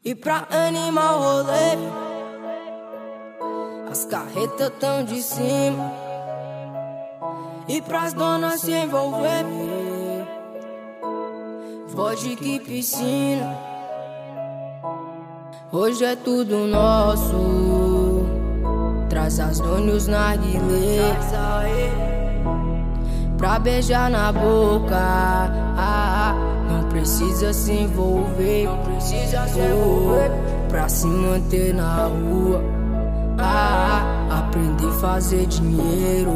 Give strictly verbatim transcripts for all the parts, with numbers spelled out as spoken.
E pra animar o rolê, as carretas tão de cima. E pras donas se envolver, vodka e piscina. Hoje é tudo nosso. Traz as donas e os narguilés pra beijar na boca. Ah, não precisa se envolver, não precisa se envolver pra se manter na rua. Ah, aprender a fazer dinheiro.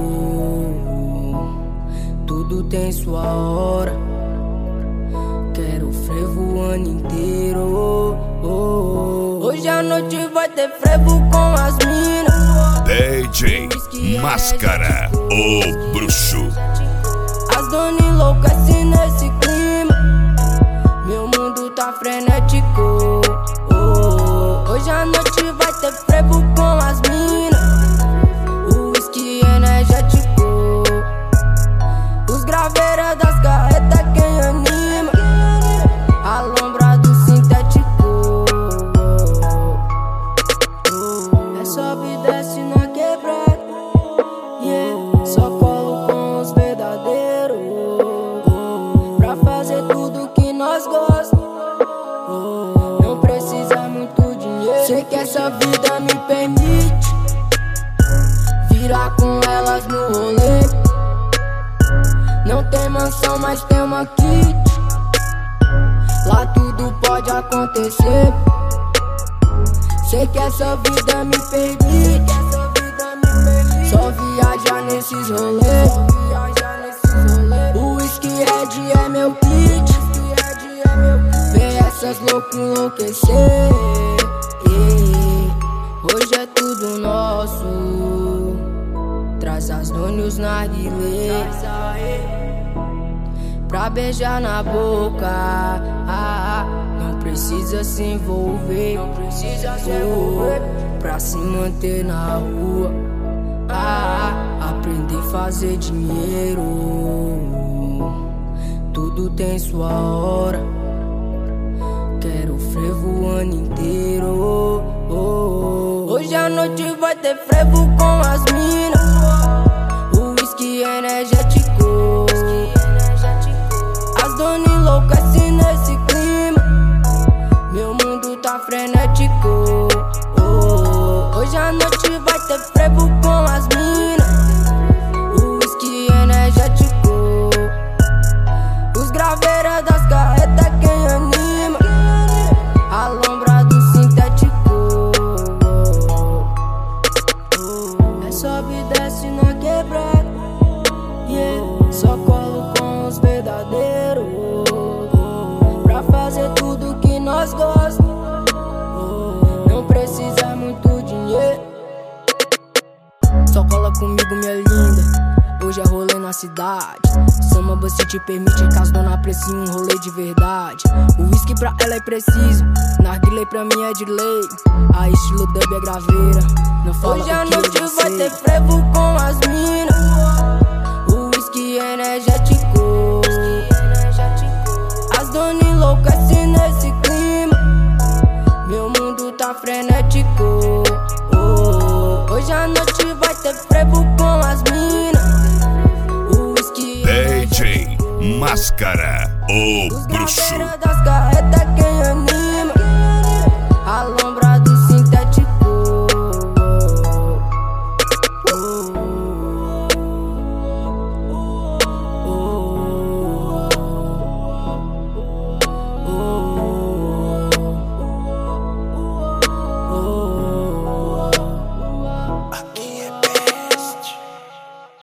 Tudo tem sua hora. Quero frevo o ano inteiro. Oh, oh. Hoje à noite vai ter frevo com as minas. D J Máscara, o bruxo. As donas enlouquecem nesse clima. Meu mundo tá frenético. Oh, oh. Hoje à noite vai ter frevo com as minas. O whisky energético. Os graveiras das carretas quem anima. A lombra do sintético. É sobe e desce na quebrada. Yeah. Só colo com os verdadeiros pra fazer tudo que nós gostamos. Não precisa muito dinheiro. Sei que essa vida me permite virar com elas no rolê. Não tem mansão, mas tem uma kit. Lá tudo pode acontecer. Sei que essa vida me permite só viajar nesses rolês. O whisky red é meu kit. Vê essas loucas enlouquecer. Hoje é tudo nosso. Traz as donas e os narguilés pra beijar na boca. Ah, não precisa se envolver, não precisa se envolver pra se manter na rua. Ah, aprender a fazer dinheiro. Tudo tem sua hora. Quero frevo o ano inteiro. Oh, oh. Hoje à noite vai ter frevo com as minas. O whisky energético. As donas enlouquecem nesse clima. Meu mundo tá frenético. Oh, oh. Hoje à noite vai ter frevo com as minas. O whisky energético. Os graveiras das carretas quem anima. A lombra do sintético. É sobe e desce na quebrada. Yeah. Só colo com os verdadeiros pra fazer tudo que nós gostamos. Não precisa muito dinheiro. Só cola comigo, minha linda. Hoje é rolê na cidade. Samba se te permite, caso dona aprecie um rolê de verdade. O whisky pra ela é preciso, narguilé pra mim é de lei. A estilo dub é graveira. Não fala hoje à noite vai ter frevo com as minas. O whisky energético. As donas enlouquecem nesse clima. Meu mundo tá frenético. Oh, hoje à noite vai ter frevo com as minas. O whisky D J Máscara, o bruxo. Das carretas quem anima. A lombra do sintético. Oh,